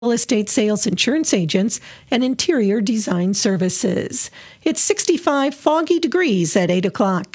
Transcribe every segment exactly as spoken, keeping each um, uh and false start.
real estate sales insurance agents, and interior design services. It's sixty-five foggy degrees at eight o'clock.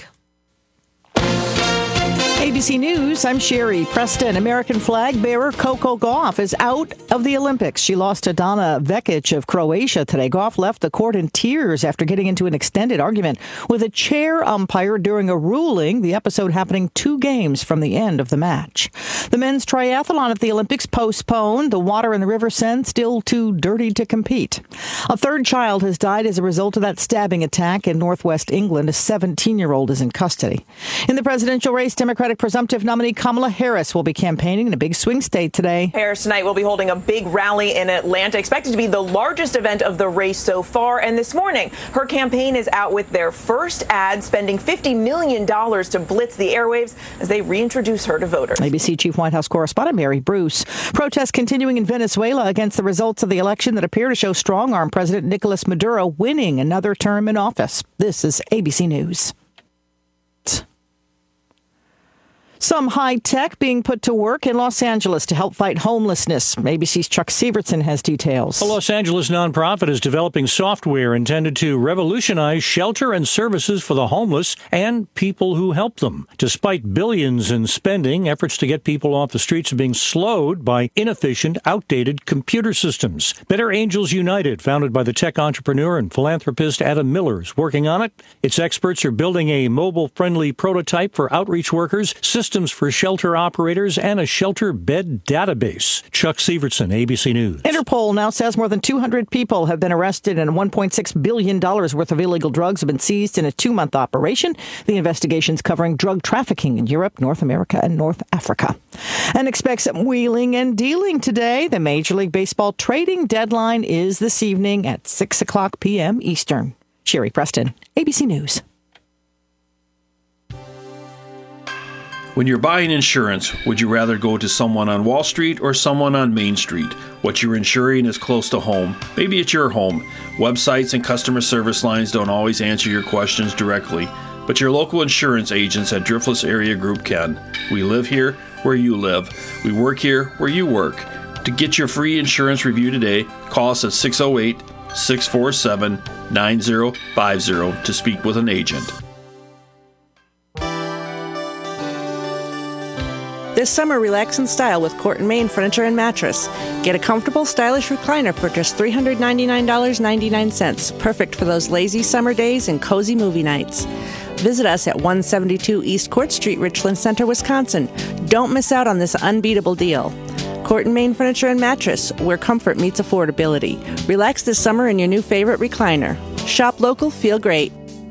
A B C News, I'm Sherry Preston. American flag bearer Coco Gauff is out of the Olympics. She lost to Dana Vekic of Croatia today. Gauff left the court in tears after getting into an extended argument with a chair umpire during a ruling, the episode happening two games from the end of the match. The men's triathlon at the Olympics postponed. The water in the River Seine still too dirty to compete. A third child has died as a result of that stabbing attack in northwest England. A seventeen-year-old is in custody. In the presidential race, Democratic presumptive nominee Kamala Harris will be campaigning in a big swing state today. Harris tonight will be holding a big rally in Atlanta, expected to be the largest event of the race so far. And this morning, her campaign is out with their first ad, spending fifty million dollars to blitz the airwaves as they reintroduce her to voters. A B C Chief White House correspondent Mary Bruce. Protests continuing in Venezuela against the results of the election that appear to show strong-arm President Nicolas Maduro winning another term in office. This is A B C News. Some high tech being put to work in Los Angeles to help fight homelessness. A B C's Chuck Severson has details. A Los Angeles nonprofit is developing software intended to revolutionize shelter and services for the homeless and people who help them. Despite billions in spending, efforts to get people off the streets are being slowed by inefficient, outdated computer systems. Better Angels United, founded by the tech entrepreneur and philanthropist Adam Miller, is working on it. Its experts are building a mobile-friendly prototype for outreach workers, systems for shelter operators, and a shelter bed database. Chuck Severson, A B C News. Interpol now says more than two hundred people have been arrested and one point six billion dollars worth of illegal drugs have been seized in a two-month operation. The investigation's covering drug trafficking in Europe, North America, and North Africa. And expect some wheeling and dealing today. The Major League Baseball trading deadline is this evening at six o'clock p.m. Eastern. Sherry Preston, A B C News. When you're buying insurance, would you rather go to someone on Wall Street or someone on Main Street? What you're insuring is close to home. Maybe it's your home. Websites and customer service lines don't always answer your questions directly, but your local insurance agents at Driftless Area Group can. We live here where you live. We work here where you work. To get your free insurance review today, call us at six oh eight, six four seven, nine oh five oh to speak with an agent. This summer, relax in style with Court and Main Furniture and Mattress. Get a comfortable, stylish recliner for just three hundred ninety-nine dollars and ninety-nine cents. Perfect for those lazy summer days and cozy movie nights. Visit us at one seventy-two East Court Street, Richland Center, Wisconsin. Don't miss out on this unbeatable deal. Court and Main Furniture and Mattress, where comfort meets affordability. Relax this summer in your new favorite recliner. Shop local, feel great.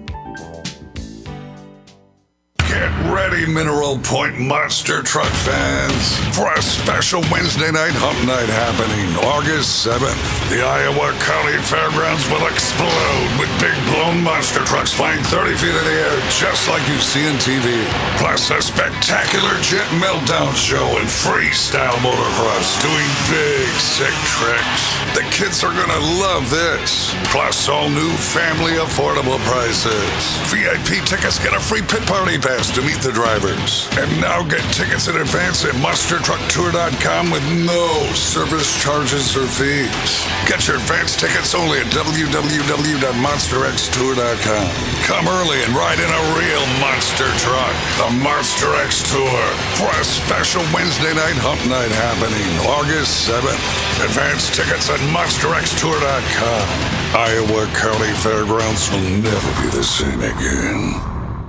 Get ready, Mineral Point Monster Truck fans, for a special Wednesday night hump night happening August seventh. The Iowa County Fairgrounds will explode with big blown monster trucks flying thirty feet in the air just like you see on T V. Plus a spectacular jet meltdown show and freestyle motocross doing big sick tricks. The kids are gonna love this. Plus all new family affordable prices. V I P tickets get a free pit party pass to meet the drivers. And now get tickets in advance at monster truck tour dot com with no service charges or fees. Get your advance tickets only at w w w dot monster x tour dot com. Come early and ride in a real monster truck. The Monster X Tour for a special Wednesday night hump night happening August seventh. Advance tickets at monster x tour dot com. Iowa County Fairgrounds will never be the same again.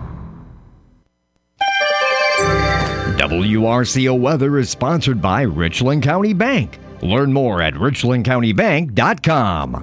W R C O Weather is sponsored by Richland County Bank. Learn more at richland county bank dot com.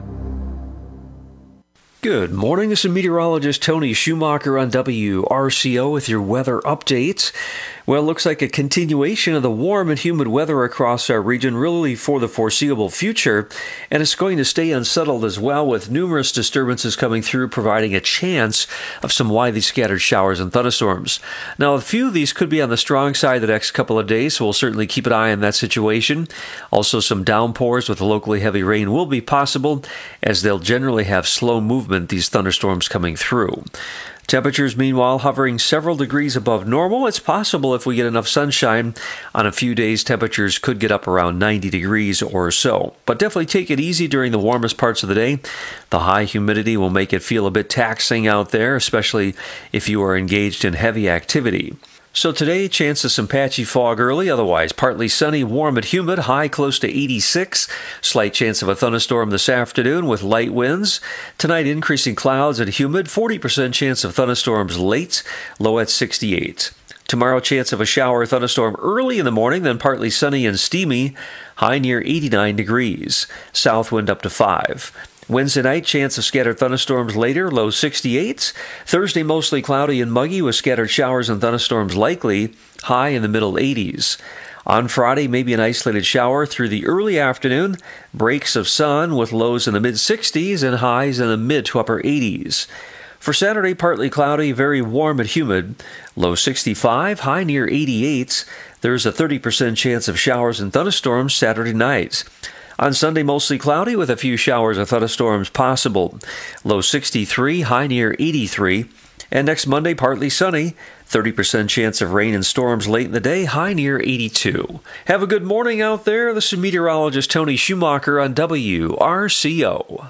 Good morning. This is meteorologist Tony Schumacher on W R C O with your weather updates. Well, it looks like a continuation of the warm and humid weather across our region really for the foreseeable future, and it's going to stay unsettled as well, with numerous disturbances coming through, providing a chance of some widely scattered showers and thunderstorms. Now, a few of these could be on the strong side the next couple of days, so we'll certainly keep an eye on that situation. Also, some downpours with locally heavy rain will be possible, as they'll generally have slow movement, these thunderstorms coming through. Temperatures, meanwhile, hovering several degrees above normal. It's possible if we get enough sunshine on a few days, temperatures could get up around ninety degrees or so. But definitely take it easy during the warmest parts of the day. The high humidity will make it feel a bit taxing out there, especially if you are engaged in heavy activity. So today, chance of some patchy fog early, otherwise partly sunny, warm and humid, high close to eighty-six. Slight chance of a thunderstorm this afternoon with light winds. Tonight, increasing clouds and humid, forty percent chance of thunderstorms late, low at sixty-eight. Tomorrow, chance of a shower or thunderstorm early in the morning, then partly sunny and steamy, high near eighty-nine degrees. South wind up to five. Wednesday night, chance of scattered thunderstorms later, low sixty-eight. Thursday, mostly cloudy and muggy with scattered showers and thunderstorms likely, high in the middle eighties. On Friday, maybe an isolated shower through the early afternoon, breaks of sun with lows in the mid-sixties and highs in the mid to upper eighties. For Saturday, partly cloudy, very warm and humid, low sixty-five, high near eighty-eight. There's a thirty percent chance of showers and thunderstorms Saturday night. On Sunday, mostly cloudy with a few showers and thunderstorms possible. Low sixty-three, high near eighty-three. And next Monday, partly sunny. thirty percent chance of rain and storms late in the day, high near eighty-two. Have a good morning out there. This is meteorologist Tony Schumacher on W R C O.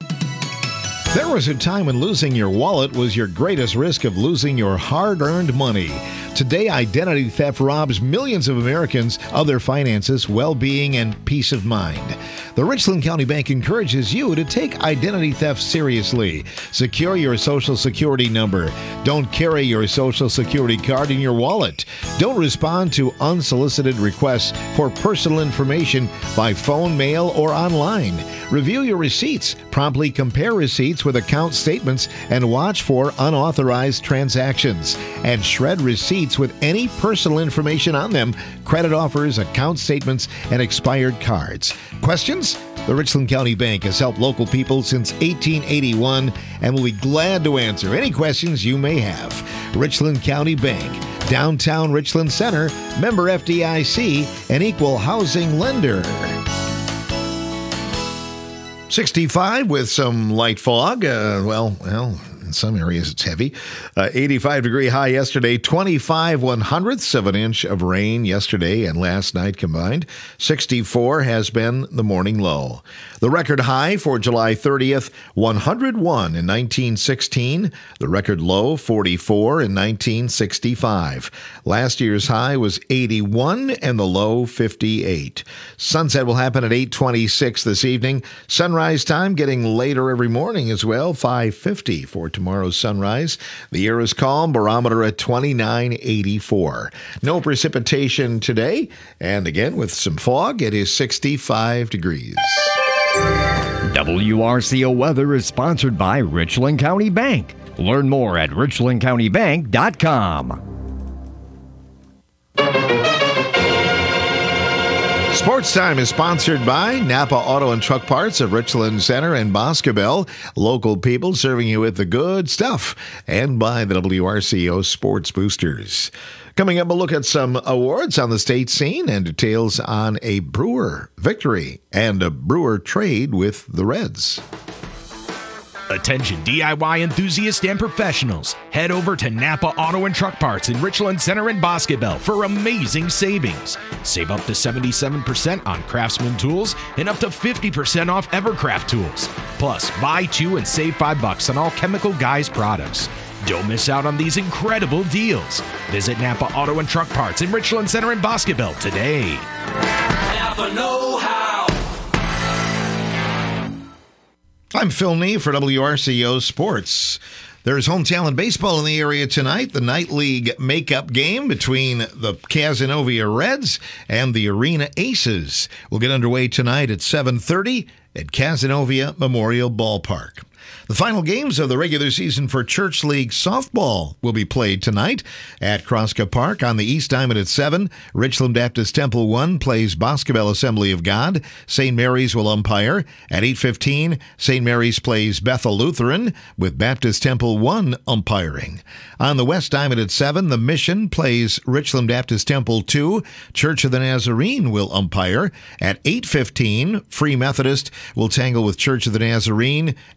There was a time when losing your wallet was your greatest risk of losing your hard-earned money. Today, identity theft robs millions of Americans of their finances, well-being, and peace of mind. The Richland County Bank encourages you to take identity theft seriously. Secure your Social Security number. Don't carry your Social Security card in your wallet. Don't respond to unsolicited requests for personal information by phone, mail, or online. Review your receipts. Promptly compare receipts with account statements and watch for unauthorized transactions. And shred receipts with any personal information on them, credit offers, account statements, and expired cards. Questions? The Richland County Bank has helped local people since eighteen eighty-one and will be glad to answer any questions you may have. Richland County Bank, downtown Richland Center, member F D I C, an equal housing lender. sixty-five with some light fog. Uh, well, well, in some areas it's heavy. Uh, eighty-five degree high yesterday. twenty-five one hundredths of an inch of rain yesterday and last night combined. sixty-four has been the morning low. The record high for July thirtieth, one hundred one in nineteen sixteen. The record low, forty-four in nineteen sixty-five. Last year's high was eighty-one and the low, fifty-eight. Sunset will happen at eight twenty-six this evening. Sunrise time getting later every morning as well, five fifty for tomorrow's sunrise. The air is calm, barometer at twenty-nine eighty-four. No precipitation today, and again with some fog, it is sixty-five degrees. W R C O weather is sponsored by Richland County Bank. Learn more at richland county bank dot com. Sports Time is sponsored by Napa Auto and Truck Parts of Richland Center and Boscobel. Local people serving you with the good stuff. And by the W R C O Sports Boosters. Coming up, a look at some awards on the state scene and details on a Brewer victory and a Brewer trade with the Reds. Attention D I Y enthusiasts and professionals. Head over to Napa Auto and Truck Parts in Richland Center and Boscobel for amazing savings. Save up to seventy-seven percent on Craftsman tools and up to fifty percent off Evercraft tools. Plus, buy two and save five bucks on all Chemical Guys products. Don't miss out on these incredible deals. Visit Napa Auto and Truck Parts in Richland Center and Boscobel today. Napa know-how. I'm Phil Nee for W R C O Sports. There's home talent baseball in the area tonight. The Night League makeup game between the Cazenovia Reds and the Arena Aces will get underway tonight at seven thirty at Cazenovia Memorial Ballpark. The final games of the regular season for Church League softball will be played tonight at Kroska Park on the East Diamond at seven. Richland Baptist Temple one plays Boscobel Assembly of God. Saint Mary's will umpire. At eight fifteen, Saint Mary's plays Bethel Lutheran with Baptist Temple one umpiring. On the West Diamond at seven, the Mission plays Richland Baptist Temple two. Church of the Nazarene will umpire. At eight fifteen, Free Methodist will tangle with Church of the Nazarene, and the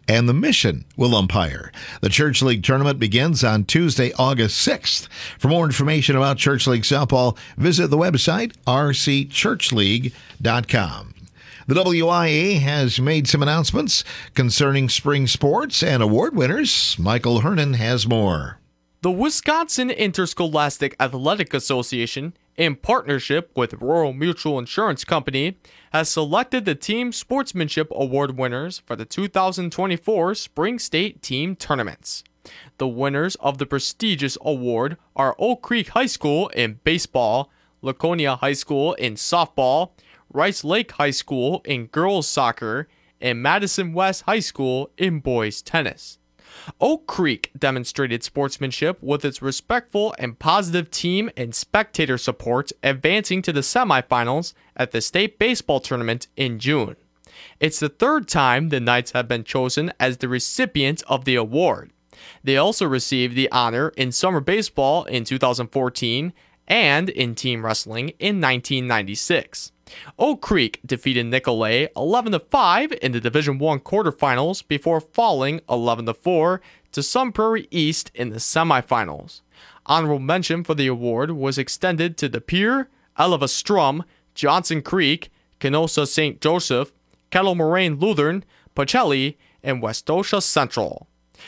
Commission will umpire. The Church League tournament begins on Tuesday, August sixth. For more information about Church League softball, visit the website r c church league dot com. The W I A has made some announcements concerning spring sports and award winners. Michael Hernan has more. The Wisconsin Interscholastic Athletic Association, in partnership with Rural Mutual Insurance Company, has selected the Team Sportsmanship Award winners for the two thousand twenty-four Spring State Team Tournaments. The winners of the prestigious award are Oak Creek High School in baseball, Laconia High School in softball, Rice Lake High School in girls soccer, and Madison West High School in boys tennis. Oak Creek demonstrated sportsmanship with its respectful and positive team and spectator support, advancing to the semifinals at the state baseball tournament in June. It's the third time the Knights have been chosen as the recipient of the award. They also received the honor in summer baseball in two thousand fourteen and in team wrestling in nineteen ninety-six. Oak Creek defeated Nicolet eleven to five in the Division one quarterfinals before falling eleven to four to Sun Prairie East in the semifinals. Honorable mention for the award was extended to De Pere, Eleva Strum, Johnson Creek, Kenosha Saint Joseph, Kettle Moraine Lutheran, Pacelli, and Westosha Central.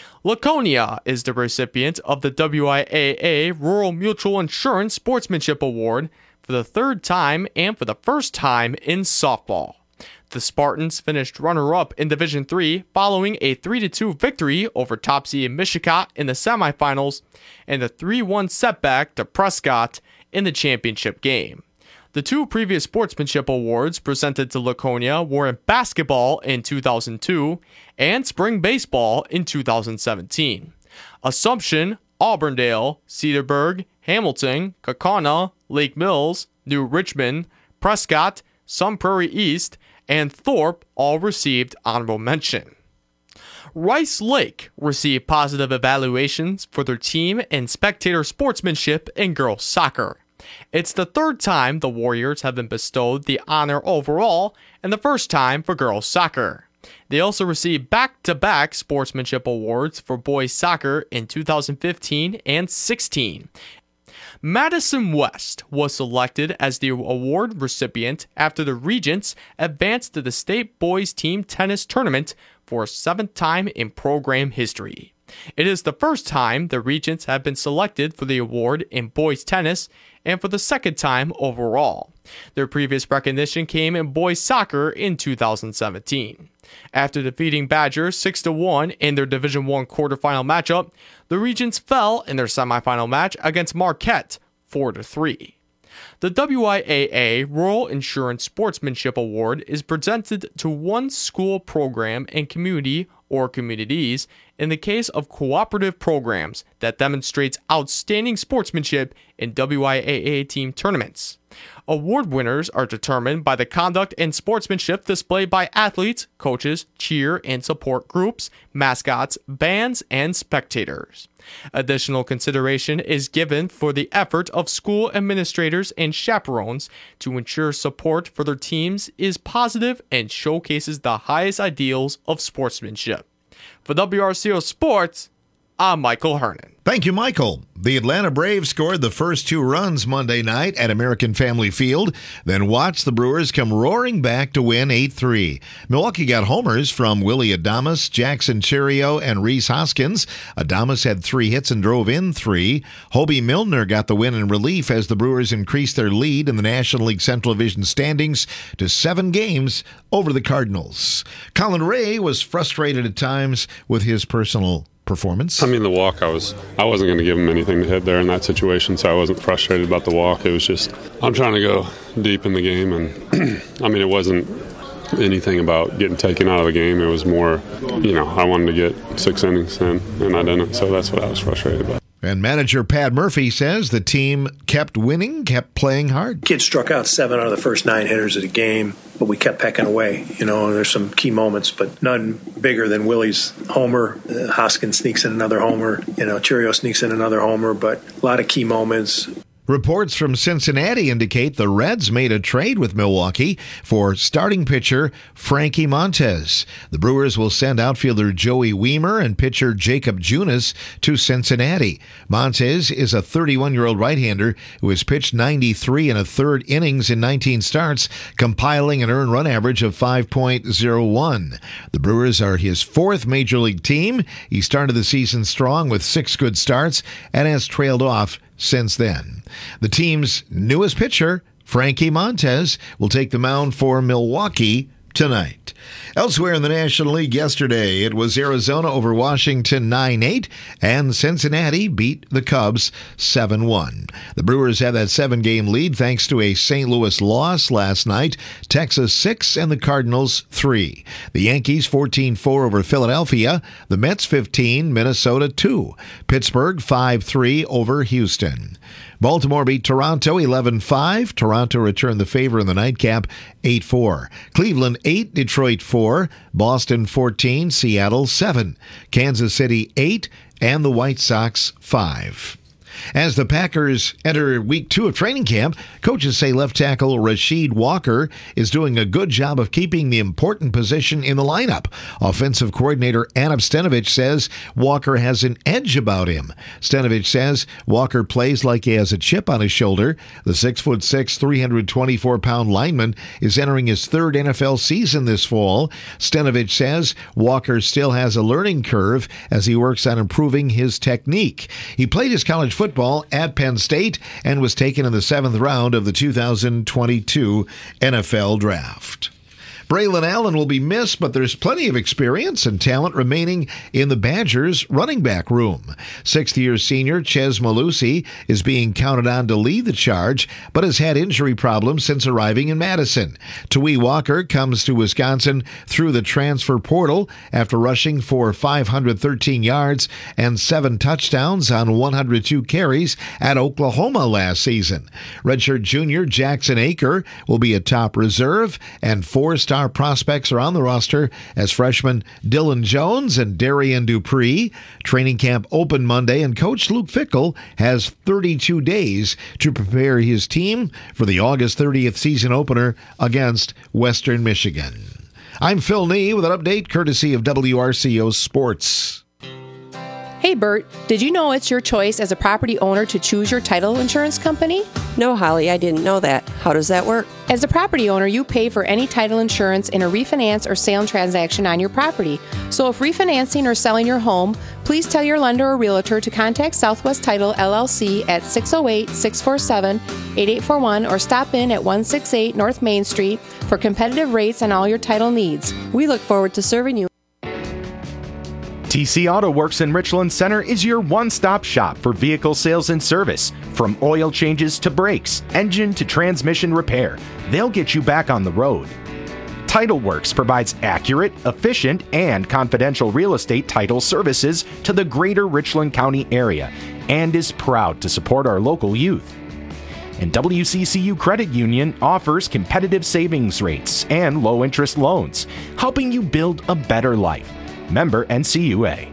Laconia is the recipient of the W I A A Rural Mutual Insurance Sportsmanship Award for the third time and for the first time in softball. The Spartans finished runner-up in Division three following a three to two victory over Topsy and Mishicot in the semifinals and a three one setback to Prescott in the championship game. The two previous sportsmanship awards presented to Laconia were in basketball in two thousand two and spring baseball in two thousand seventeen. Assumption, Auburndale, Cedarburg, Hamilton, Kaukauna, Lake Mills, New Richmond, Prescott, Sun Prairie East, and Thorpe all received honorable mention. Rice Lake received positive evaluations for their team and spectator sportsmanship in girls soccer. It's the third time the Warriors have been bestowed the honor overall and the first time for girls soccer. They also received back-to-back sportsmanship awards for boys soccer in two thousand fifteen and sixteen. Madison West was selected as the award recipient after the Regents advanced to the state boys team tennis tournament for a seventh time in program history. It is the first time the Regents have been selected for the award in boys tennis and for the second time overall. Their previous recognition came in boys soccer in two thousand seventeen. After defeating Badgers six to one in their Division one quarterfinal matchup, the Regents fell in their semifinal match against Marquette four to three. The W I A A Rural Insurance Sportsmanship Award is presented to one school program and community or communities in the case of cooperative programs that demonstrates outstanding sportsmanship in W I A A team tournaments. Award winners are determined by the conduct and sportsmanship displayed by athletes, coaches, cheer and support groups, mascots, bands, and spectators. Additional consideration is given for the effort of school administrators and chaperones to ensure support for their teams is positive and showcases the highest ideals of sportsmanship. For W R C O Sports, I'm Michael Hernan. Thank you, Michael. The Atlanta Braves scored the first two runs Monday night at American Family Field, then watched the Brewers come roaring back to win eight three. Milwaukee got homers from Willie Adames, Jackson Cherio, and Rhys Hoskins. Adames had three hits and drove in three. Hobie Milner got the win in relief as the Brewers increased their lead in the National League Central Division standings to seven games over the Cardinals. Colin Ray was frustrated at times with his personal performance. I mean, the walk, I was I wasn't going to give him anything to hit there in that situation, so I wasn't frustrated about the walk. It was just, I'm trying to go deep in the game, and I mean, it wasn't anything about getting taken out of the game. It was more, you know, I wanted to get six innings in, and I didn't, so that's what I was frustrated about. And manager Pat Murphy says the team kept winning, kept playing hard. Kids struck out seven out of the first nine hitters of the game, but we kept pecking away. You know, there's some key moments, but none bigger than Willie's homer. Uh, Hoskins sneaks in another homer. You know, Cheerio sneaks in another homer, but a lot of key moments. Reports from Cincinnati indicate the Reds made a trade with Milwaukee for starting pitcher Frankie Montes. The Brewers will send outfielder Joey Wiemer and pitcher Jacob Junis to Cincinnati. Montes is a thirty-one-year-old right-hander who has pitched ninety-three and a third innings in nineteen starts, compiling an earned run average of five point oh one. The Brewers are his fourth major league team. He started the season strong with six good starts and has trailed off since then. The team's newest pitcher, Frankie Montes, will take the mound for Milwaukee tonight. Elsewhere in the National League yesterday, it was Arizona over Washington nine eight, and Cincinnati beat the Cubs seven one. The Brewers have that seven-game lead thanks to a Saint Louis loss last night, Texas six and the Cardinals three. The Yankees fourteen four over Philadelphia, the Mets fifteen, Minnesota two. Pittsburgh five three over Houston. Baltimore beat Toronto eleven five. Toronto returned the favor in the nightcap eight four. Cleveland eight, Detroit four. Boston fourteen, Seattle seven. Kansas City eight, and the White Sox five. As the Packers enter week two of training camp, coaches say left tackle Rasheed Walker is doing a good job of keeping the important position in the lineup. Offensive coordinator Anop Stenovich says Walker has an edge about him. Stenovich says Walker plays like he has a chip on his shoulder. The six foot six, three hundred twenty-four pound lineman is entering his third N F L season this fall. Stenovich says Walker still has a learning curve as he works on improving his technique. He played his college football Football at Penn State and was taken in the seventh round of the two thousand twenty-two N F L Draft. Braylon Allen will be missed, but there's plenty of experience and talent remaining in the Badgers' running back room. Sixth-year senior Ches Malusi is being counted on to lead the charge, but has had injury problems since arriving in Madison. Tawee Walker comes to Wisconsin through the transfer portal after rushing for five hundred thirteen yards and seven touchdowns on one hundred two carries at Oklahoma last season. Redshirt junior Jackson Aker will be a top reserve, and four-star Our prospects are on the roster as freshmen Dylan Jones and Darian Dupree. Training camp opened Monday, and Coach Luke Fickell has thirty-two days to prepare his team for the August thirtieth season opener against Western Michigan. I'm Phil Nee with an update courtesy of W R C O Sports. Hey Bert, did you know it's your choice as a property owner to choose your title insurance company? No, Holly, I didn't know that. How does that work? As a property owner, you pay for any title insurance in a refinance or sale transaction on your property. So if refinancing or selling your home, please tell your lender or realtor to contact Southwest Title L L C at six oh eight, six four seven, eight eight four one or stop in at one sixty-eight North Main Street for competitive rates on all your title needs. We look forward to serving you. T C Auto Works in Richland Center is your one-stop shop for vehicle sales and service. From oil changes to brakes, engine to transmission repair, they'll get you back on the road. Title Works provides accurate, efficient, and confidential real estate title services to the greater Richland County area and is proud to support our local youth. And W C C U Credit Union offers competitive savings rates and low-interest loans, helping you build a better life. Member N C U A.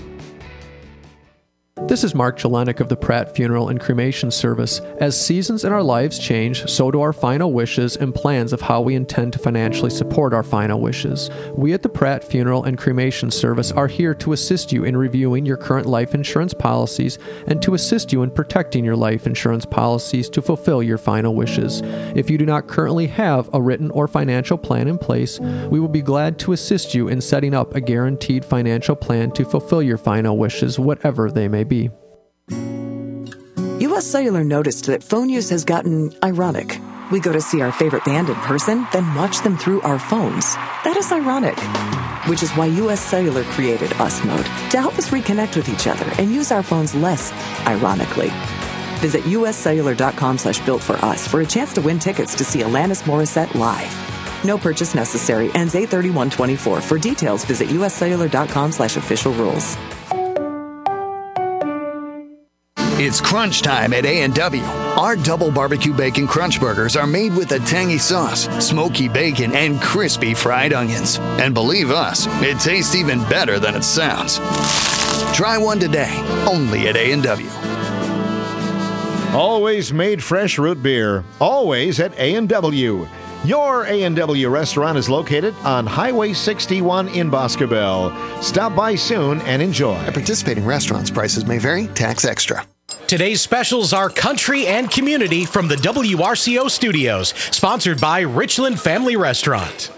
This is Mark Jelenik of the Pratt Funeral and Cremation Service. As seasons in our lives change, so do our final wishes and plans of how we intend to financially support our final wishes. We at the Pratt Funeral and Cremation Service are here to assist you in reviewing your current life insurance policies and to assist you in protecting your life insurance policies to fulfill your final wishes. If you do not currently have a written or financial plan in place, we will be glad to assist you in setting up a guaranteed financial plan to fulfill your final wishes, whatever they may be. U S Cellular noticed that phone use has gotten ironic. We go to see our favorite band in person, then watch them through our phones. That is ironic. Which is why U S Cellular created Us Mode to help us reconnect with each other and use our phones less ironically. Visit uscellular.com slash built for us for a chance to win tickets to see Alanis Morissette live. No purchase necessary. Ends eight thirty-one twenty-four. For details, visit uscellular.com slash official rules. It's crunch time at A and W. Our double barbecue bacon crunch burgers are made with a tangy sauce, smoky bacon, and crispy fried onions. And believe us, it tastes even better than it sounds. Try one today, only at A and W. Always made fresh root beer. Always at A and W. Your A and W restaurant is located on Highway sixty-one in Boscobel. Stop by soon and enjoy. At participating restaurants, prices may vary. Tax extra. Today's specials are country and community from the W R C O studios, sponsored by Richland Family Restaurant.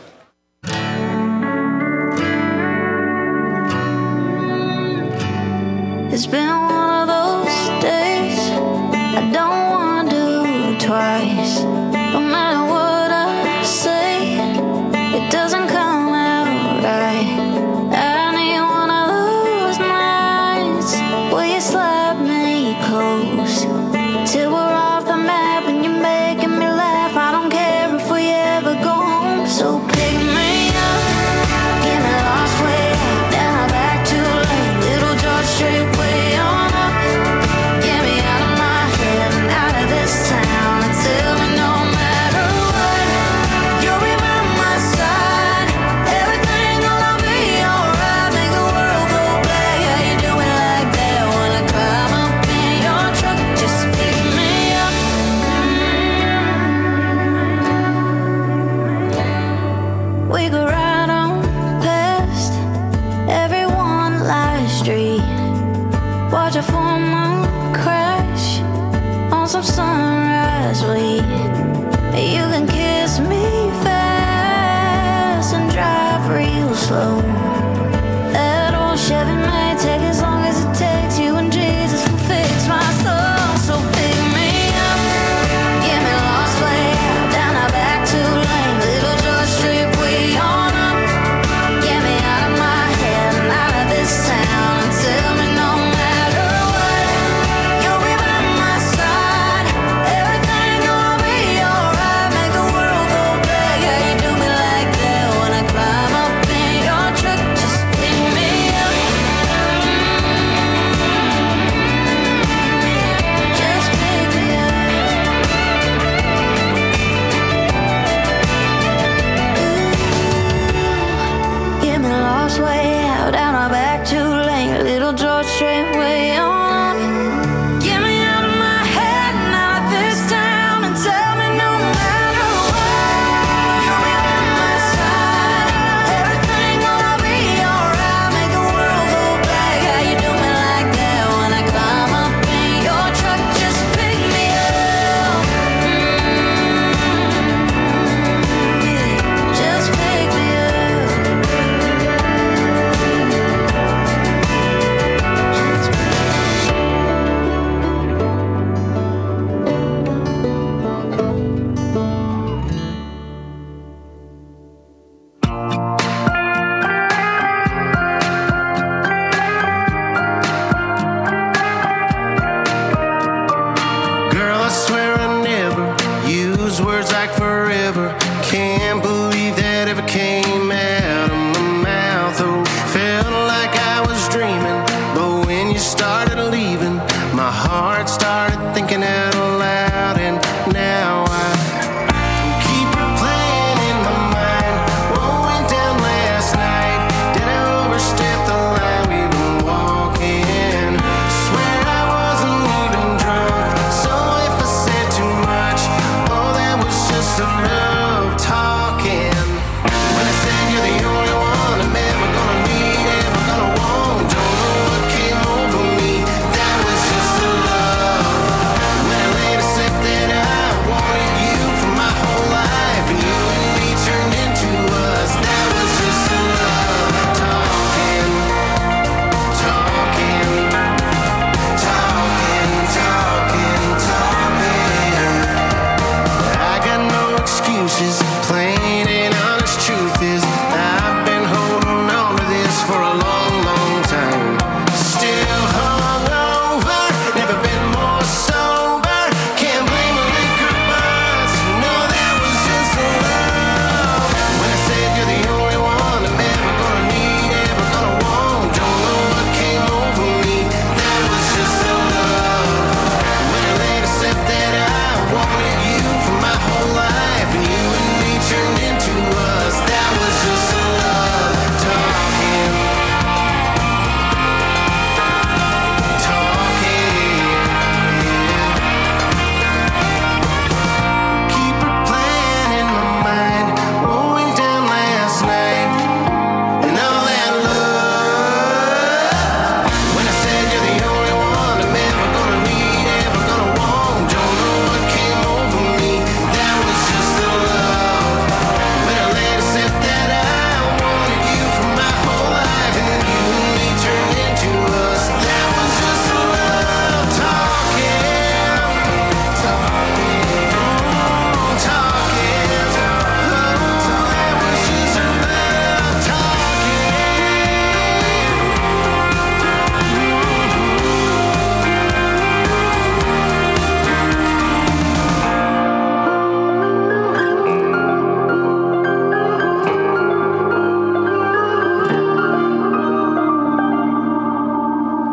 It's been one of those days I don't want to do twice. No matter what I say, it doesn't come out right. I need one of those nights where you slap me close till we're off the map and you're making me laugh. I don't care if we ever go home, so pick me up, get me lost way down our back too late, little George Strait way on up, get me out of my head and out of this town and tell me no matter what, you'll be by my side, everything gonna be alright, make the world go black. How you do it like that when I climb up in your truck, just pick me up. We go right on past every one live street, watch a full moon crash on some sunrise weed. You can kiss me fast and drive real slow. That old Chevy may take as long as it takes. You and Jesus will fix my soul. So pick me up, get me lost way out down our back two lane, little George Strait way on up, get me out of my head and out of this town and tell me no matter what, you'll be by my side, everything gonna be alright, make the world go black. How you do me like that when I climb up in your truck, just pick me up, just pick me up. Get me lost way out down our back two lane, little George Strait way on up. Get me out of my head and out of this town and tell me no matter what, you'll be by my side, everything gonna be alright, make the world go black. How you do me like that when I climb up in your truck, just pick me up, just pick me up.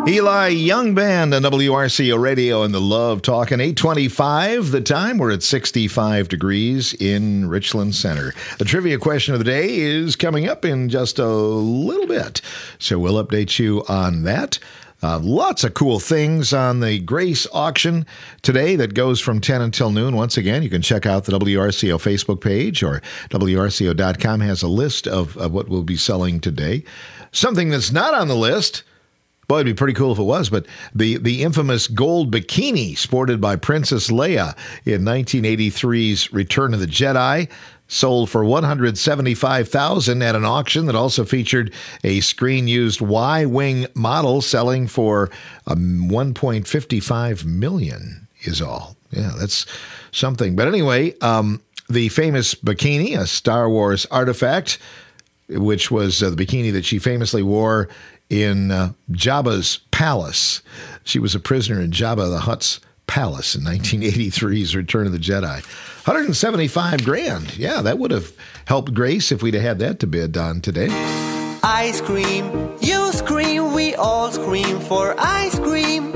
Eli Young Band on W R C O Radio and the Love Talking. eight twenty-five the time. We're at sixty-five degrees in Richland Center. The trivia question of the day is coming up in just a little bit, so we'll update you on that. Uh, lots of cool things on the Grace auction today that goes from ten until noon. Once again, you can check out the W R C O Facebook page, or W R C O dot com has a list of, of what we'll be selling today. Something that's not on the list, boy, it'd be pretty cool if it was, but the, the infamous gold bikini sported by Princess Leia in nineteen eighty-three's Return of the Jedi sold for one hundred seventy-five thousand dollars at an auction that also featured a screen-used Y-wing model selling for um, one point five five million dollars is all. Yeah, that's something. But anyway, um, the famous bikini, a Star Wars artifact, which was uh, the bikini that she famously wore in uh, Jabba's palace. She was a prisoner in Jabba the Hutt's palace in nineteen eighty-three's Return of the Jedi. one hundred seventy-five grand. Yeah, that would have helped Grace if we'd have had that to bid on today. Ice cream, you scream, we all scream for ice cream.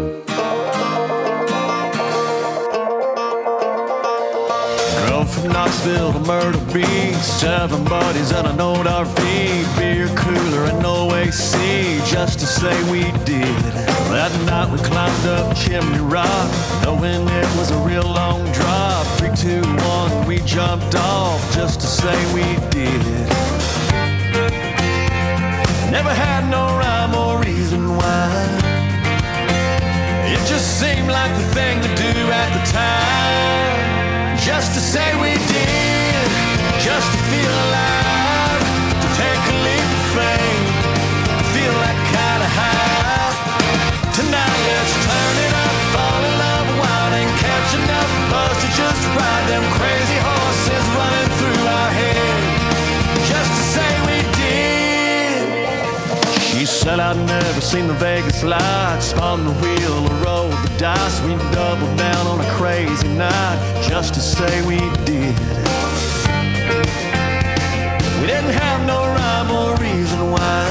Girl from Knoxville to Myrtle Beach, seven buddies and an old R V, beer cooler and no A C, just to say we did. That night we climbed up Chimney Rock, knowing it was a real long drop. Three, two, one, we jumped off, just to say we did. Never had no rhyme or reason why. It just seemed like the thing to do at the time. Just to say we did, just to feel alive, to take a leap of faith, to feel that kind of high. Tonight let's turn it up, fall in love, wild and catch enough buzz to just ride them crazy horses running through our head. Just to say we did. She said I'd never seen the Vegas lights, spun the wheel or rolled the dice. We doubled down on a crazy night, just to say we did. We didn't have no rhyme or reason why.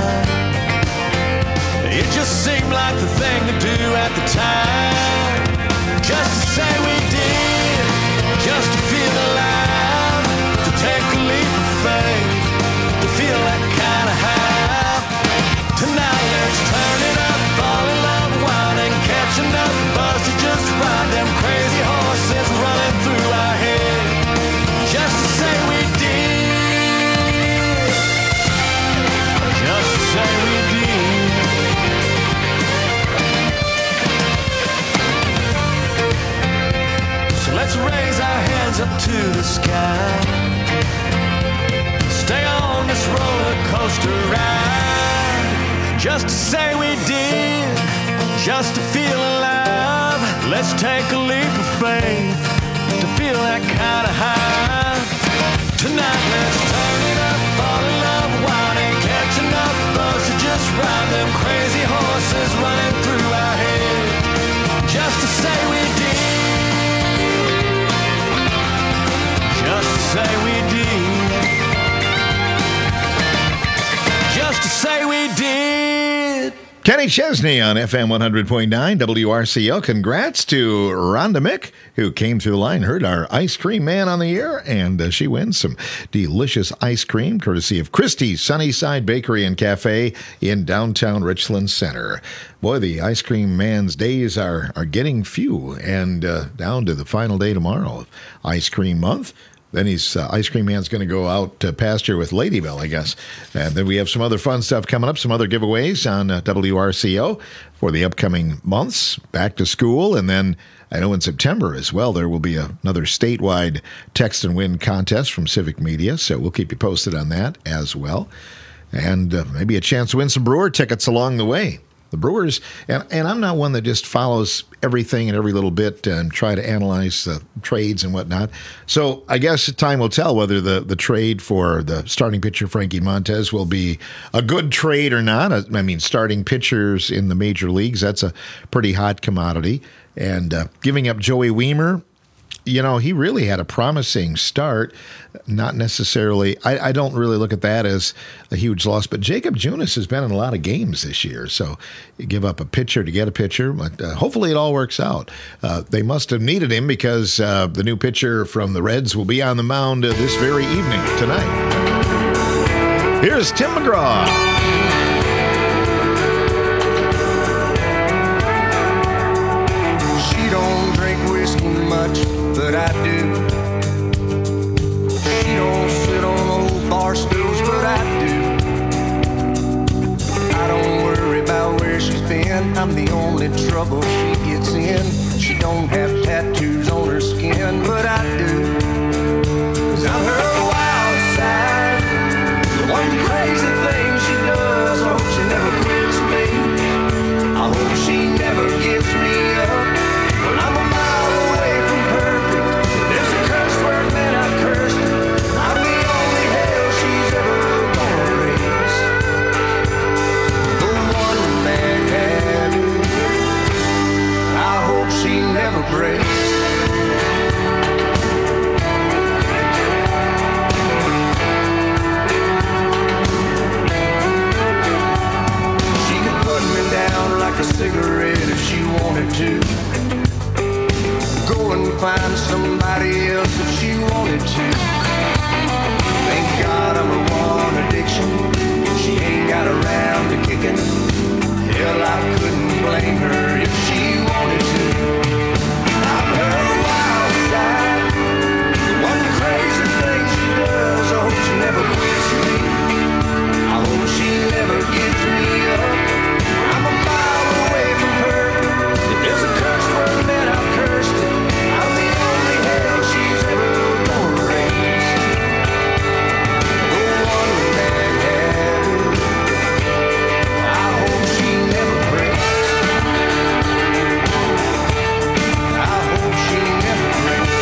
It just seemed like the thing to do at the time. Just to say we did, just to feel alive, to take a leap of faith, to feel that kind of high. Tonight let's turn it up, fall in love, wild and catch enough buzz to just ride them crazy horses running through our head. Just to say we did, just to say we did. So let's raise our hands up to the sky, stay on this roller coaster ride. Just to say we did, just to feel alive. Let's take a leap of faith, to feel that kind of high. Tonight let's turn it up, fall in love, wild and catch enough buzz to just ride them crazy horses running through our head. Just to say we did, just to say we did, just to say we did. Kenny Chesney on F M one hundred point nine W R C O. Congrats to Rhonda Mick, who came through the line, heard our ice cream man on the air, and uh, she wins some delicious ice cream courtesy of Christie's Sunnyside Bakery and Cafe in downtown Richland Center. Boy, the ice cream man's days are, are getting few, and uh, down to the final day tomorrow of Ice Cream Month. Then he's uh, Ice Cream Man's going to go out to pasture with Ladybell, I guess. And then we have some other fun stuff coming up, some other giveaways on uh, W R C O for the upcoming months, back to school. And then I know in September as well, there will be a, another statewide text and win contest from Civic Media. So we'll keep you posted on that as well. And uh, maybe a chance to win some Brewer tickets along the way. The Brewers, and, and I'm not one that just follows everything and every little bit and try to analyze the trades and whatnot. So I guess time will tell whether the, the trade for the starting pitcher Frankie Montes will be a good trade or not. I mean, starting pitchers in the major leagues, that's a pretty hot commodity. And uh, giving up Joey Wiemer you know, he really had a promising start. Not necessarily, I, I don't really look at that as a huge loss, but Jacob Junis has been in a lot of games this year. So you give up a pitcher to get a pitcher, but uh, hopefully it all works out. Uh, they must have needed him because uh, the new pitcher from the Reds will be on the mound uh, this very evening tonight. Here's Tim McGraw. She don't drink whiskey much, but I do. She don't sit on old bar stools, but I do. I don't worry about where she's been. I'm the only trouble she gets in. She don't have tattoos on her skin, but I do. 'Cause I'm her wild side. The one crazy thing she does. I hope she never quits me. I hope she never gives me up. Well, I'm a mile away from perfect. There's a curse word that I cursed. I'm the only hell she's ever gonna raise. The one man habit. I hope she never breaks. She could put me down like a cigarette if she wanted to. Go and find somebody else if she wanted to. Thank God I'm her one addiction. She ain't got around to kicking. Hell, I couldn't blame her if she wanted to. I'm her wild side. The one crazy thing she does. I hope she never quits me. I hope she never gives me up. I'm a mile away from her. If there's a curse word that I've cursed it, I'm the only hell she's ever gonna raise. The one man habit. I hope she never breaks. I hope she never breaks.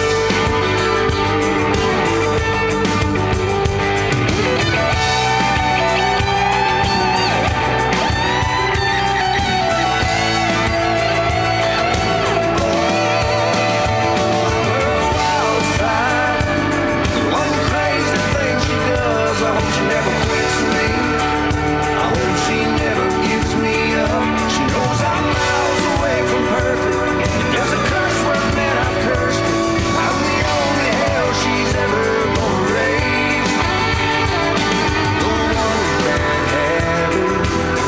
Wild side. The one crazy thing she does. I hope she never quits me. I hope she never gives me up. She knows I'm miles away from perfect. If there's a curse word that I've cursed it, I'm the only hell she's ever gonna raise. The one bad habit.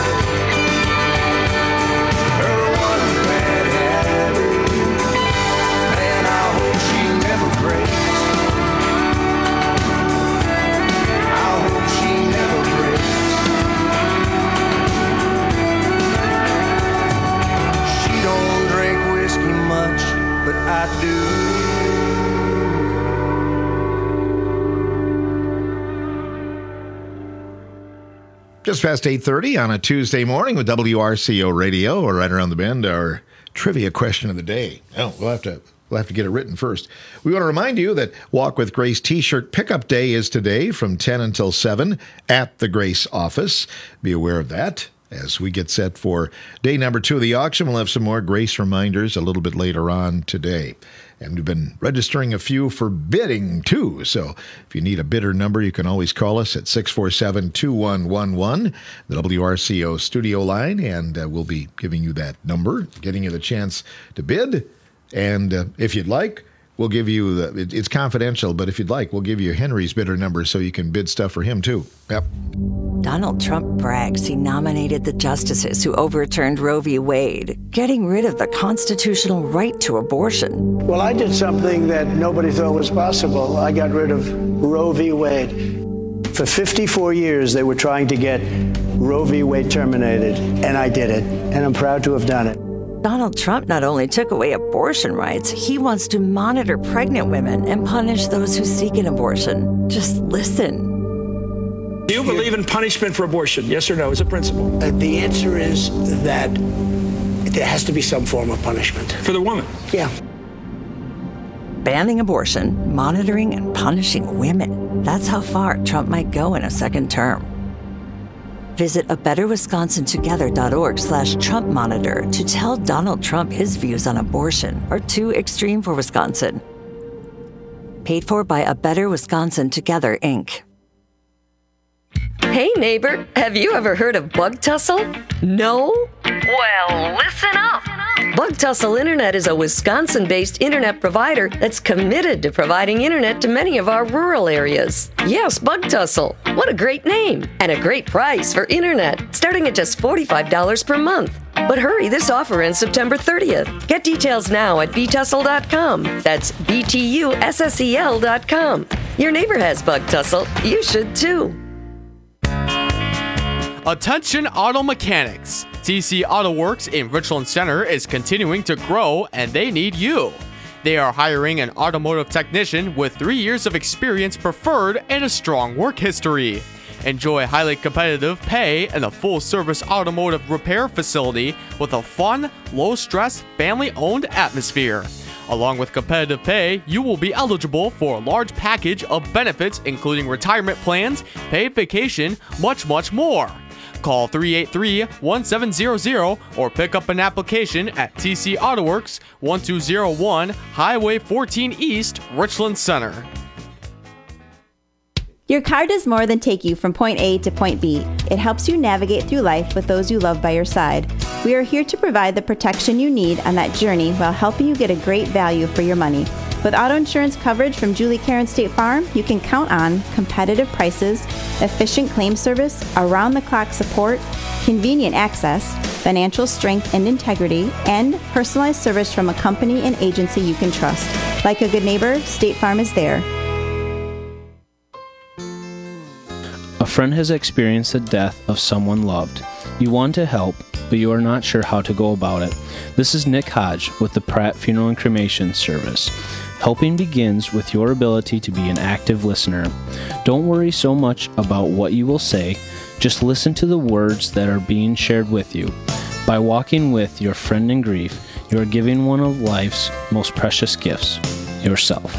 Her one bad habit. Man, I hope she never breaks. I hope she never breaks. She don't drink whiskey much, but I do. Just past eight thirty on a Tuesday morning with W R C O Radio, or right around the bend, our trivia question of the day. Oh, we'll have to we'll have to get it written first. We want to remind you that Walk with Grace T-shirt pickup day is today from ten until seven at the Grace office. Be aware of that. As we get set for day number two of the auction, we'll have some more Grace reminders a little bit later on today. And we've been registering a few for bidding, too. So if you need a bidder number, you can always call us at six four seven, two one one one, the W R C O studio line, and uh, we'll be giving you that number, getting you the chance to bid. And uh, if you'd like, we'll give you, the, it, it's confidential, but if you'd like, we'll give you Henry's bidder number so you can bid stuff for him, too. Yep. Donald Trump brags he nominated the justices who overturned Roe v. Wade, getting rid of the constitutional right to abortion. Well, I did something that nobody thought was possible. I got rid of Roe v. Wade. For fifty-four years, they were trying to get Roe v. Wade terminated, and I did it, and I'm proud to have done it. Donald Trump not only took away abortion rights, he wants to monitor pregnant women and punish those who seek an abortion. Just listen. Do you believe in punishment for abortion? Yes or no, as a principle? Uh, the answer is that there has to be some form of punishment. For the woman? Yeah. Banning abortion, monitoring and punishing women. That's how far Trump might go in a second term. Visit a better wisconsin together dot org slash Trump monitor to tell Donald Trump his views on abortion are too extreme for Wisconsin. Paid for by A Better Wisconsin Together, Incorporated. Hey neighbor, have you ever heard of Bug Tussle? No? Well, listen up. Bug Tussle Internet is a Wisconsin-based internet provider that's committed to providing internet to many of our rural areas. Yes, Bug Tussle. What a great name and a great price for internet, starting at just forty-five dollars per month. But hurry, this offer ends September thirtieth. Get details now at b tussle dot com. That's B T U S S E L dot com. Your neighbor has Bug Tussle. You should too. Attention auto mechanics. T C Auto Works in Richland Center is continuing to grow and they need you. They are hiring an automotive technician with three years of experience preferred and a strong work history. Enjoy highly competitive pay and a full-service automotive repair facility with a fun, low-stress, family-owned atmosphere. Along with competitive pay, you will be eligible for a large package of benefits including retirement plans, paid vacation, much, much more. Call three eight three, one seven zero zero or pick up an application at T C Auto Works, one two zero one Highway fourteen East, Richland Center. Your car does more than take you from point A to point B. It helps you navigate through life with those you love by your side. We are here to provide the protection you need on that journey while helping you get a great value for your money. With auto insurance coverage from Julie Karen State Farm, you can count on competitive prices, efficient claim service, around-the-clock support, convenient access, financial strength and integrity, and personalized service from a company and agency you can trust. Like a good neighbor, State Farm is there. A friend has experienced the death of someone loved. You want to help, but you are not sure how to go about it. This is Nick Hodge with the Pratt Funeral and Cremation Service. Helping begins with your ability to be an active listener. Don't worry so much about what you will say, just listen to the words that are being shared with you. By walking with your friend in grief, you are giving one of life's most precious gifts, yourself.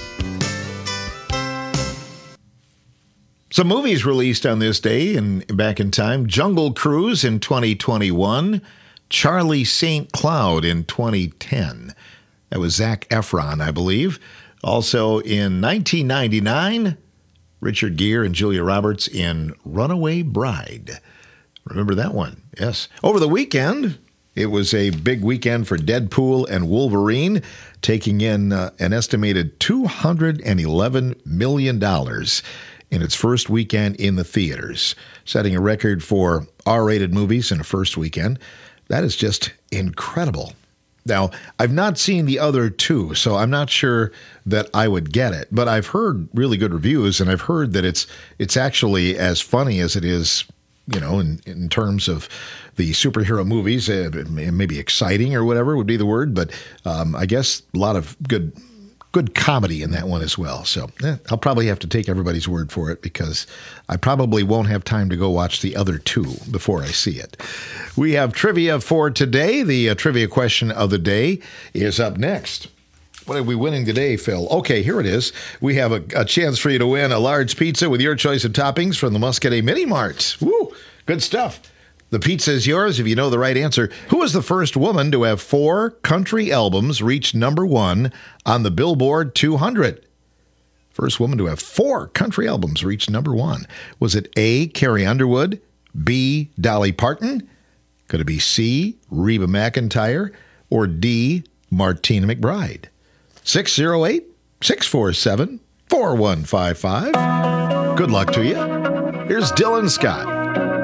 Some movies released on this day and back in time. Jungle Cruise in twenty twenty-one. Charlie Saint Cloud in twenty ten. That was Zac Efron, I believe. Also in nineteen ninety-nine, Richard Gere and Julia Roberts in Runaway Bride. Remember that one? Yes. Over the weekend, it was a big weekend for Deadpool and Wolverine, taking in uh, an estimated two hundred eleven million dollars in its first weekend in the theaters, setting a record for R-rated movies in a first weekend. That is just incredible. Now, I've not seen the other two, so I'm not sure that I would get it, but I've heard really good reviews, and I've heard that it's it's actually as funny as it is, you know, in, in terms of the superhero movies, uh, maybe exciting or whatever would be the word, but um, I guess a lot of good good comedy in that one as well. So eh, I'll probably have to take everybody's word for it because I probably won't have time to go watch the other two before I see it. We have trivia for today. The uh, trivia question of the day is up next. What are we winning today, Phil? Okay, here it is. We have a, a chance for you to win a large pizza with your choice of toppings from the Muscadet Mini Mart. Woo, good stuff. The pizza is yours if you know the right answer. Who was the first woman to have four country albums reach number one on the Billboard two hundred? First woman to have four country albums reach number one. Was it A, Carrie Underwood, B, Dolly Parton? Could it be C, Reba McEntire, or D, Martina McBride? six oh eight, six four seven, four one five five. Good luck to you. Here's Dylan Scott.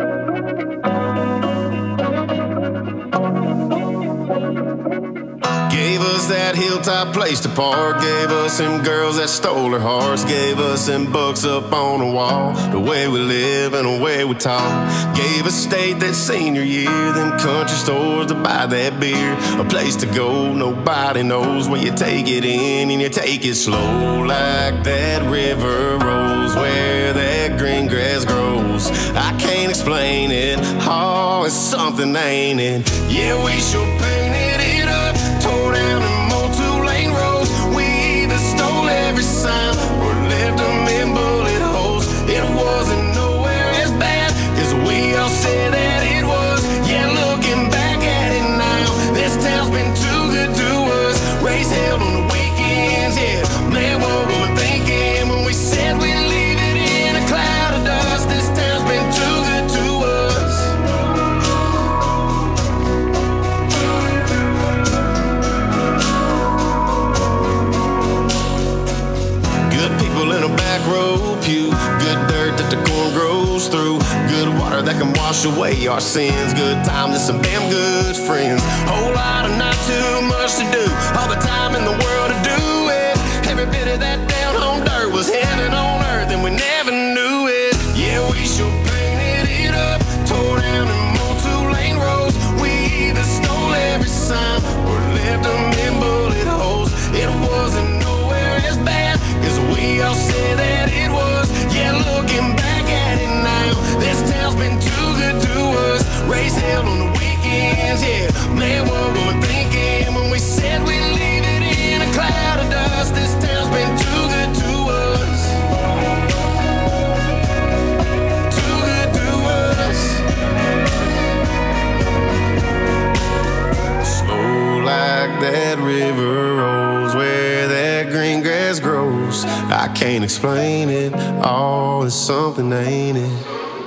Gave us that hilltop place to park. Gave us them girls that stole our hearts. Gave us them books up on the wall. The way we live and the way we talk. Gave us state that senior year. Them country stores to buy that beer. A place to go nobody knows. Where you take it in and you take it slow. Like that river rolls where that green grass grows. I can't explain it. Oh, it's something, ain't it? Yeah, we sure painted it up. Tore down them old two-lane roads. We either stole every sign or left them in bullet holes. It wasn't nowhere as bad as we all said that it was. Yeah, looking back at it now, this town's been too good to us. Race held on the weekends, yeah. Man, what will it wash away our sins. Good times and some damn good friends. Whole lot of not too much to do. All the time in the world to do it. Every bit of that down home dirt was heaven on earth, and we never knew it. Yeah, we sure painted it up, tore down and mowed two-lane roads. We either stole every sign or left them in bullet holes. It wasn't nowhere as bad as we all said that it was. Yeah, looking back at it now, this town's been too good to us. Race hell on the weekends, yeah. Man, what were we thinking when we said we'd leave it in a cloud of dust? This town's been too good to us. Too good to us. Slow like that river rolls where that green grass grows. I can't explain it. Oh, it's something, ain't it?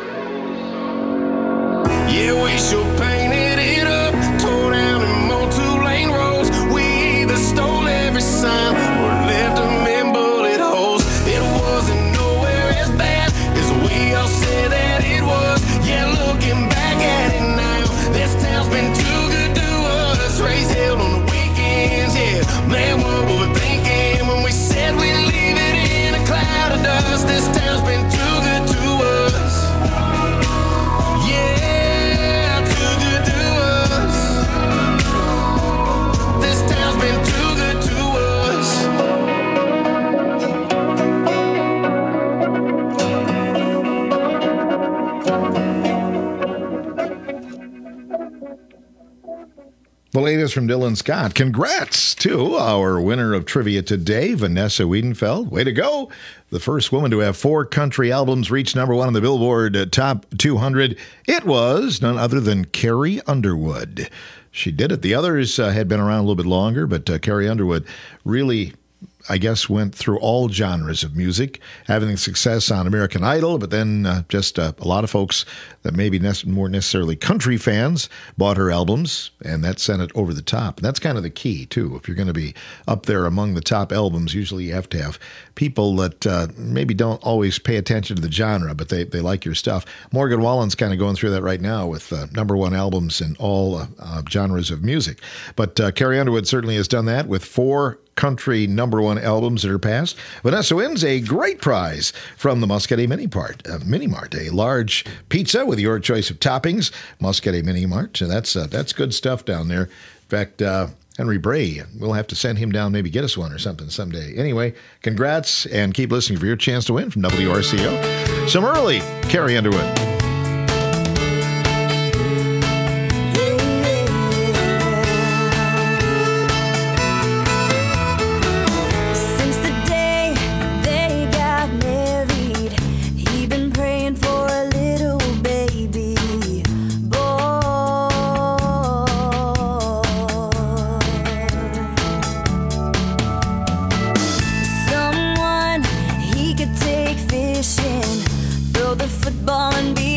Yeah, we sure painted it up, tore down and mowed two-lane roads. We either stole every sign or left them in bullet holes. It wasn't nowhere as bad as we all said that it was. Yeah, looking back at it now, this town's been too good to us. Raise hell on the weekends, yeah. Man, what were we thinking when we said we'd leave it in a cloud of dust? This town's been too good to us. Yeah. The latest from Dylan Scott. Congrats to our winner of trivia today, Vanessa Wiedenfeld. Way to go. The first woman to have four country albums reach number one on the Billboard Top two hundred. It was none other than Carrie Underwood. She did it. The others uh, had been around a little bit longer, but uh, Carrie Underwood really, I guess, went through all genres of music, having success on American Idol, but then uh, just uh, a lot of folks that maybe ne- more necessarily country fans bought her albums, and that sent it over the top. And that's kind of the key, too. If you're going to be up there among the top albums, usually you have to have people that uh, maybe don't always pay attention to the genre, but they, they like your stuff. Morgan Wallen's kind of going through that right now with uh, number one albums in all uh, uh, genres of music. But uh, Carrie Underwood certainly has done that with four country number one albums that are passed. Vanessa wins a great prize from the Muscatine Mini Mart, uh, Mini Mart, a large pizza with your choice of toppings. Muscatine Mini Mart, so that's uh, that's good stuff down there. In fact, uh, Henry Bray, we'll have to send him down, maybe get us one or something someday. Anyway, congrats, and keep listening for your chance to win from W R C O. Some early Carrie Underwood. Football and be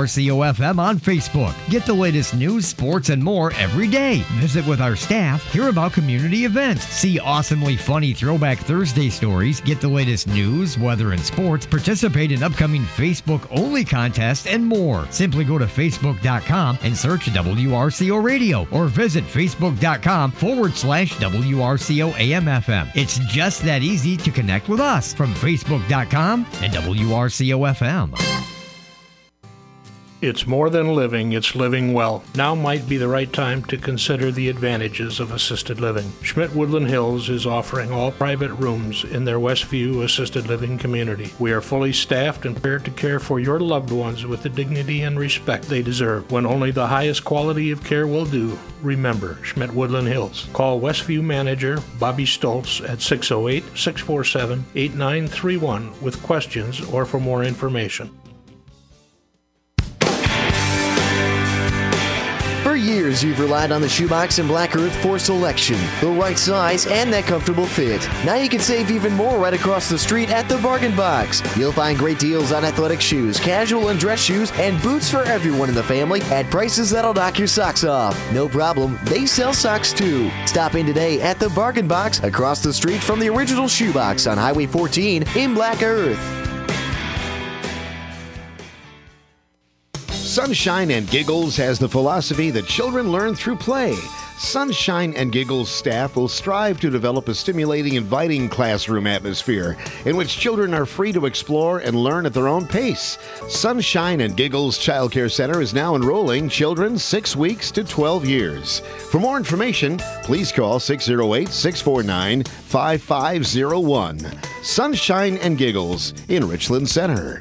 R C O F M on Facebook. Get the latest news, sports, and more every day. Visit with our staff, hear about community events, see awesomely funny Throwback Thursday stories, get the latest news, weather, and sports, participate in upcoming Facebook-only contests, and more. Simply go to facebook dot com and search W R C O Radio or visit facebook.com forward slash WRCO AM FM. It's just that easy to connect with us from facebook dot com and W R C O F M. It's more than living, it's living well. Now might be the right time to consider the advantages of assisted living. Schmidt Woodland Hills is offering all private rooms in their Westview assisted living community. We are fully staffed and prepared to care for your loved ones with the dignity and respect they deserve. When only the highest quality of care will do, remember Schmidt Woodland Hills. Call Westview manager Bobby Stoltz at six oh eight, six four seven, eight nine three one with questions or for more information. For years, you've relied on the Shoebox and Black Earth for selection, the right size, and that comfortable fit. Now you can save even more right across the street at the Bargain Box. You'll find great deals on athletic shoes, casual and dress shoes, and boots for everyone in the family at prices that'll knock your socks off. No problem, they sell socks too. Stop in today at the Bargain Box across the street from the original Shoebox on Highway fourteen in Black Earth. Sunshine and Giggles has the philosophy that children learn through play. Sunshine and Giggles staff will strive to develop a stimulating, inviting classroom atmosphere in which children are free to explore and learn at their own pace. Sunshine and Giggles Child Care Center is now enrolling children six weeks to twelve years. For more information, please call six oh eight, six four nine, five five oh one. Sunshine and Giggles in Richland Center.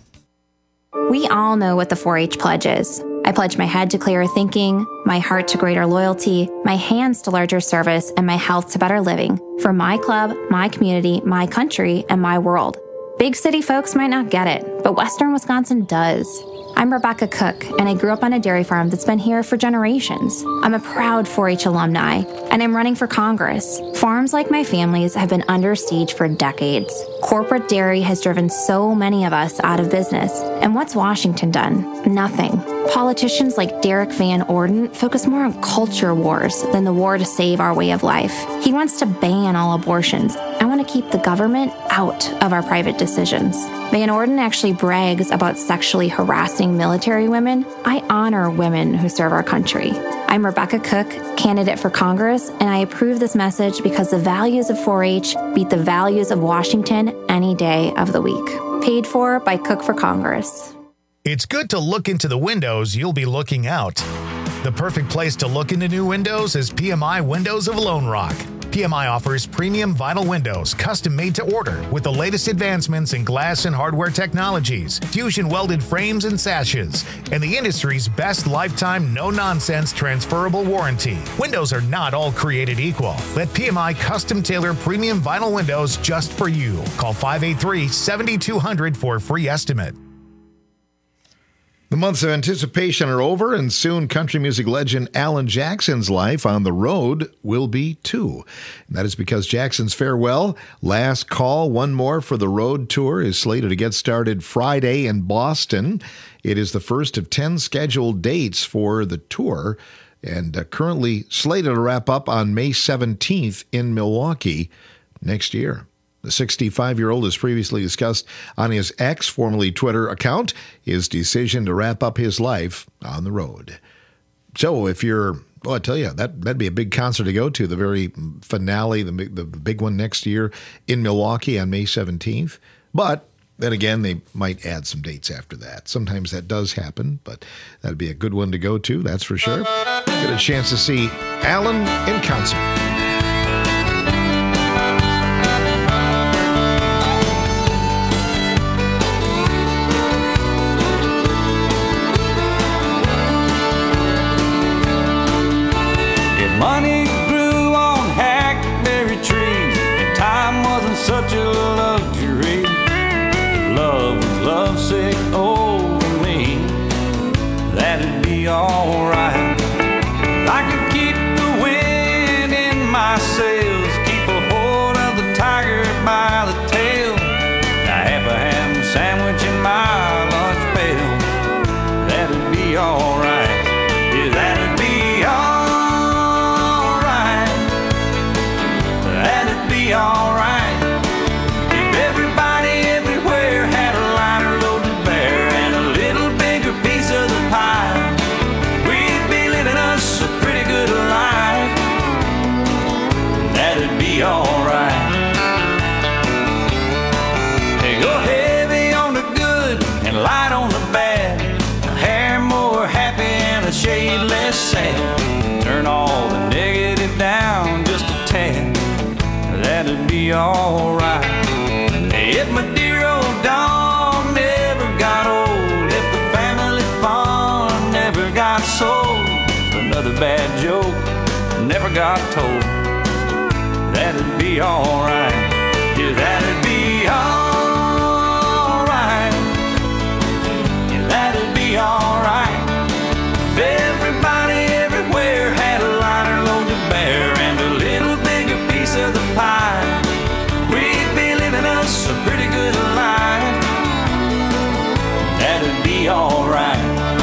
We all know what the four H pledge is. I pledge my head to clearer thinking, my heart to greater loyalty, my hands to larger service, and my health to better living for my club, my community, my country, and my world. Big city folks might not get it, but Western Wisconsin does. I'm Rebecca Cook, and I grew up on a dairy farm that's been here for generations. I'm a proud four H alumni, and I'm running for Congress. Farms like my family's have been under siege for decades. Corporate dairy has driven so many of us out of business. And what's Washington done? Nothing. Politicians like Derek Van Orden focus more on culture wars than the war to save our way of life. He wants to ban all abortions. I want to keep the government out of our private decisions. Van Orden actually brags about sexually harassing military women. I honor women who serve our country. I'm Rebecca Cook, candidate for Congress, and I approve this message because the values of four H beat the values of Washington any day of the week. Paid for by Cook for Congress. It's good to look into the windows you'll be looking out. The perfect place to look into new windows is P M I Windows of Lone Rock. P M I offers premium vinyl windows, custom made to order, with the latest advancements in glass and hardware technologies, fusion welded frames and sashes, and the industry's best lifetime no-nonsense transferable warranty. Windows are not all created equal. Let P M I custom tailor premium vinyl windows just for you. Call five eight three, seven two zero zero for a free estimate. The months of anticipation are over, and soon country music legend Alan Jackson's life on the road will be too. And that is because Jackson's farewell, last call, one more for the road tour, is slated to get started Friday in Boston. It is the first of ten scheduled dates for the tour, and uh, currently slated to wrap up on May seventeenth in Milwaukee next year. The sixty-five-year-old has previously discussed on his X, formerly Twitter, account his decision to wrap up his life on the road. So if you're, well, I tell you, that, that'd be a big concert to go to, the very finale, the, the big one next year in Milwaukee on May seventeenth. But then again, they might add some dates after that. Sometimes that does happen, but that'd be a good one to go to, that's for sure. Get a chance to see Alan in concert. Money grew on hackberry trees, and time wasn't such a luxury. If love was lovesick over me, that'd be alright. I could keep the wind in my sails, keep a hold of the tiger by the tail, a half a ham sandwich in my lunch pail. be alright. If my dear old dog never got old, if the family farm never got sold, another bad joke never got told, that'd be alright. Yeah, that'd be alright. Yeah, that'd be alright. Everybody everywhere had a lighter load to bear and a little bigger piece of the pie. We'd be living us a pretty good life. That'd be alright.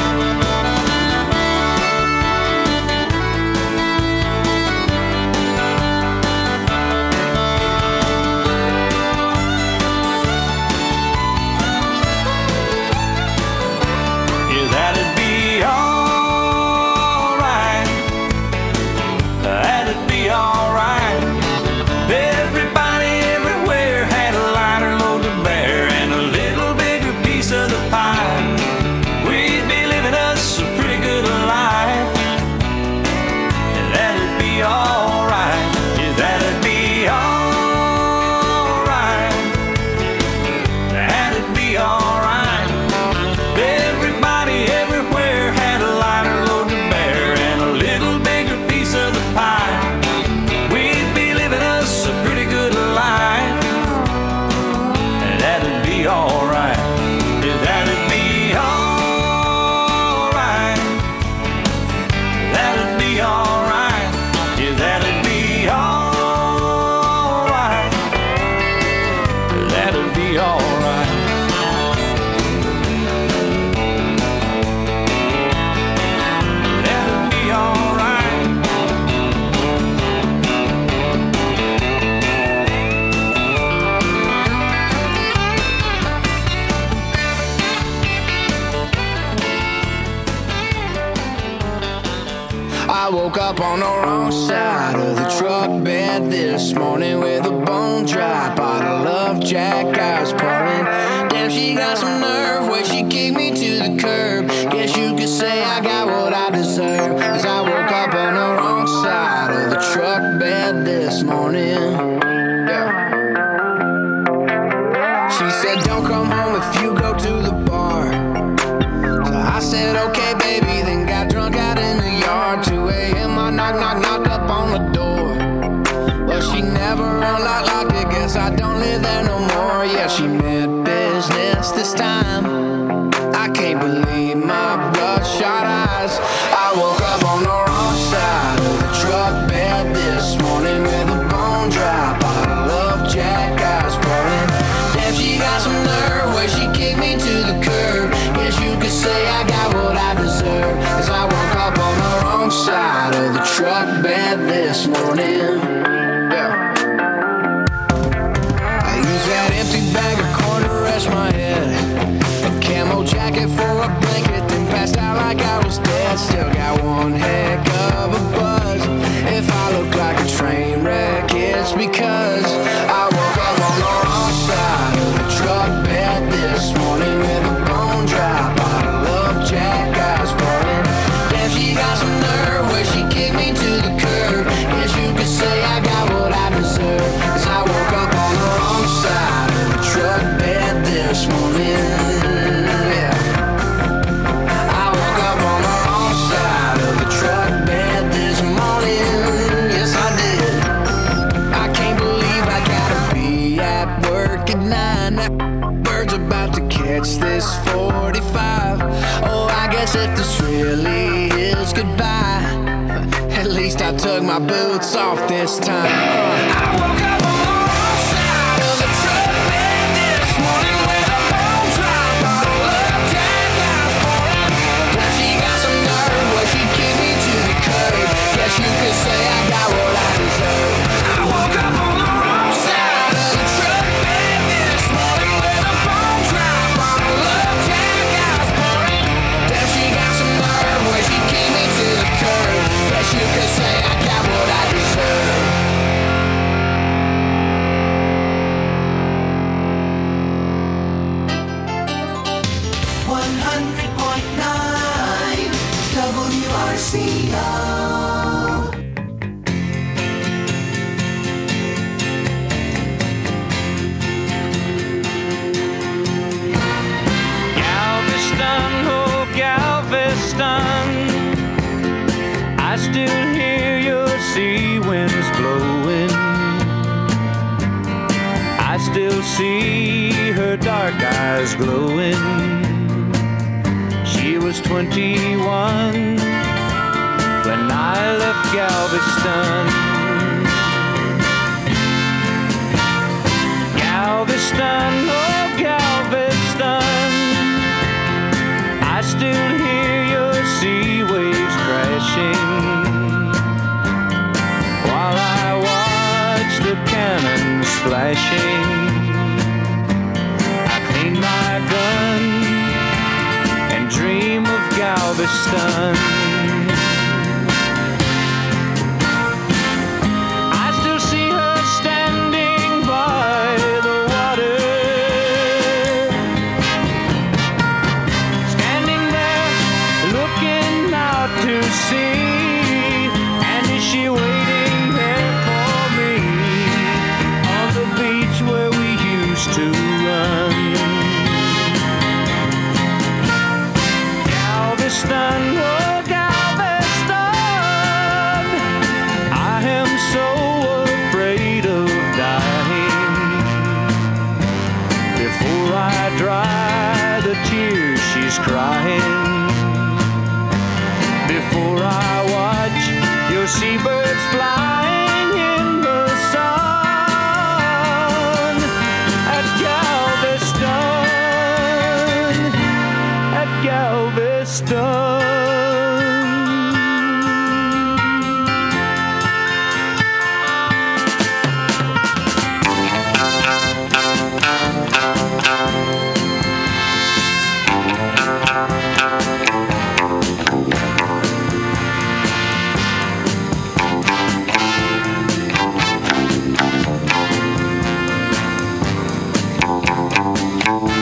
I woke up on the wrong side of the truck bed this morning with a bone dry bottle of Jack I was pouring. Damn, she got some nerve when she kicked me to the curb. Guess you could say I got what I deserve, 'cause I woke up on the wrong side of the truck bed this morning. Yeah. She said don't come home if you go to the bar. So I said okay baby, then got drunk out in the yard. Two a.m. I knock knock knock up on the door. Well, she never unlocked locked it, guess I don't live there no more. Yeah, she meant business this time. I can't believe my bloodshot eyes. I woke up on the wrong side of the truck bed this morning with a bone dry bottle of Jack I was pouring. Damn, she got some nerve when she kicked me to the curb. Guess you could say I got what I deserve, 'cause I woke up on the wrong side of the truck bed this morning. Yeah. I used that empty bag of corn to rest my head, a camo jacket for a blanket, then passed out like I was dead. Still got one heck of a buzz. If I look like a train wreck, it's because I woke up on the wrong side of the truck bed this morning with a bone dry bottle of Jack I was pouring. Damn, she got some nerve when she kicked me to the curb. Guess you could say I got what I deserve, 'cause I woke up on the wrong side of the truck bed this morning. Yeah. I woke up on the wrong side of the truck bed this morning. Yes, I did. I can't believe I gotta be at work at nine. That bird's about to catch this forty-five. Oh, I guess if this really is goodbye, at least I took my boots off this time. Uh, I woke up on the wrong side of the truck bed this morning with a bone dry bottle of Jack I was pouring. Now she got some nerve when she kicked me to the curb. Guess you could say I got what I deserve. I woke up on the wrong side of the truck bed this morning with a bone dry bottle of Jack I was pouring. Now she got some nerve when she kicked me to the curb. Guess you could say I got what I deserve. see her dark eyes glowing. She was twenty-one when I left Galveston. Galveston, oh Galveston, I still hear your sea waves crashing while I watch the cannons flashing. I clean my gun and dream of Galveston.